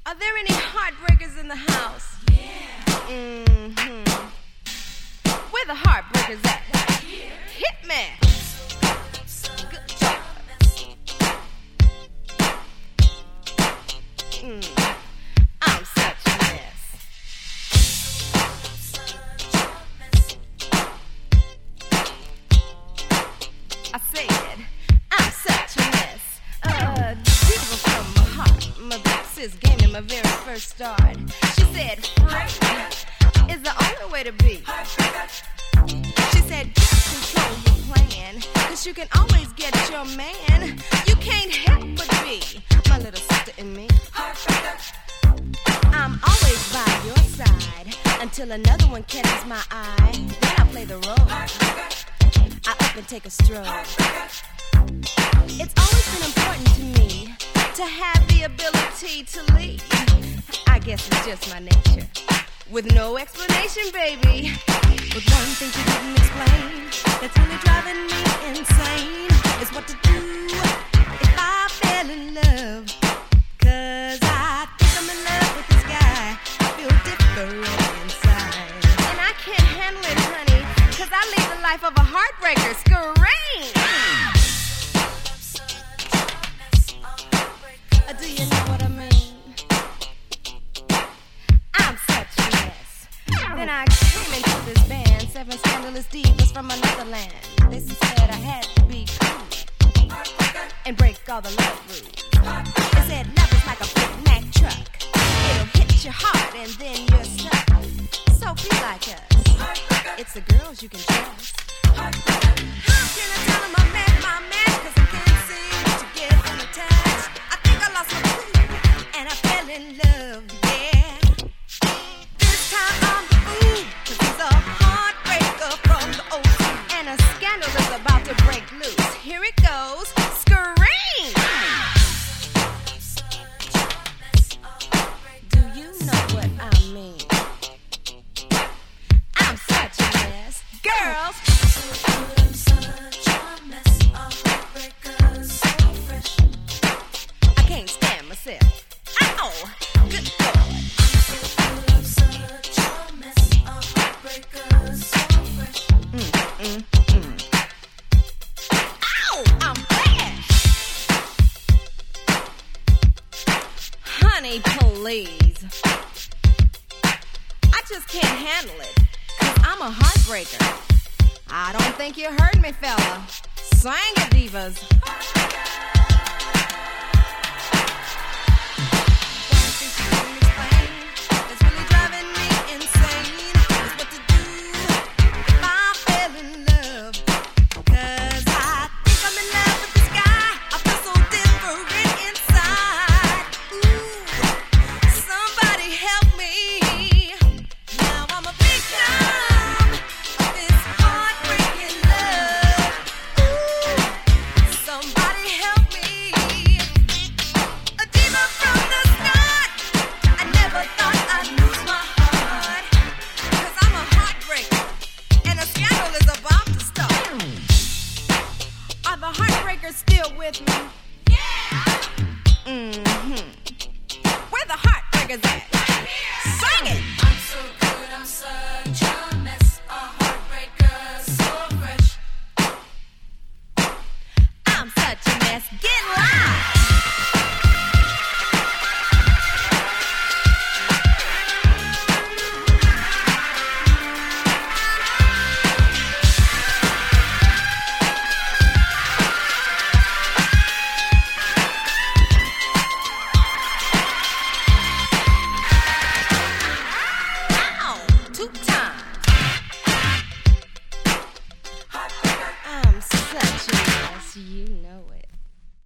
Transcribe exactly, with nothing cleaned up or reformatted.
Are there any heartbreakers in the house? Yeah. Mm-hmm. Where the heartbreakers at? Hit me. Good job. Mm. I'm such a mess. I said, I'm such a mess. Uh, diva from my heart. My big sis gave me my very first start. She said, free is the only way to be. She said, just control your plan, cause you can always get your man. You can't help but be my little sister and me. I'm always by your side until another one catches my eye. Then I play the role. I up and take a stroll. It's always been important to me to have the ability to lead. I guess it's just my nature. With no explanation, baby. But one thing you didn't explain that's really driving me insane is what to do if I fell in love. Cause I think I'm in love with this guy. I feel different inside. And I can't handle it, honey, cause I lead the life of a heartbreaker. Scream! Uh, do you know what I mean? I'm such a mess. Then I came into this band, seven scandalous divas from another land. They said I had to be cool and break all the love rules. They said love is like a Big Mac truck. It'll hit your heart and then you're stuck. So be like us. It's the girls you can trust. How can I tell them I met my match? Cause I can't seem to get unattached. I think I lost my cool and I fell in love, yeah. This time I'm the fool, cause he's a heartbreaker from the old school. And a scandal is about to break loose. Here it goes, scream! Do you know what I mean? I'm such a mess. Girls! I'm such a mess. A heartbreaker, so fresh. I can't stand myself. Ow! Good God! I'm such a mess. A heartbreaker, so fresh. Mm, mm, mm. Ow! I'm fresh! Honey, please. I just can't handle it. Cause I'm a heartbreaker. I don't think you heard me, fella. Sing it, divas. One thing you didn't explain that's really driving me insane is what to do if I fell in love. Cause I think I'm in love with this guy. I feel so different inside. Ooh, somebody help me. Now I'm a victim of this heartbreaking love. Ooh, somebody help me. A diva from the start. I never thought I'd lose my heart. Cause I'm a heartbreaker. And a scandal is about to start. Are the heartbreakers still with me? Yeah! Mm-hmm. Where the heartbreakers at? Sing it! I'm so good, I'm such a mess. A heartbreaker, so fresh. I'm such a mess. Get live! Ow! Two times. I'm such a mess, you know it.